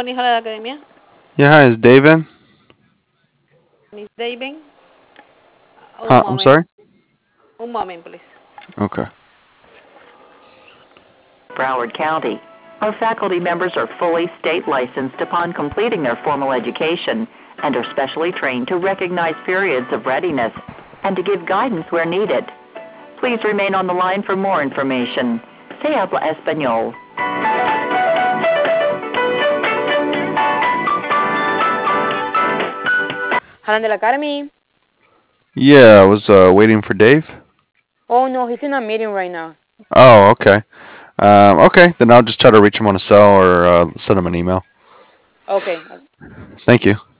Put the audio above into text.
hijo de la academia. Yeah, hi, is Dave in? Miss David. Un Huh, I'm moment. sorry? Un moment, please. Okay. Broward County. Our faculty members are fully state licensed upon completing their formal education and are specially trained to recognize periods of readiness and to give guidance where needed. Please remain on the line for more information. Se habla español. Hallandale Academy. Yeah, I was waiting for Dave. Oh no, he's in a meeting right now. Oh, okay. Okay, then I'll just try to reach him on a cell or send him an email. Okay. Thank you.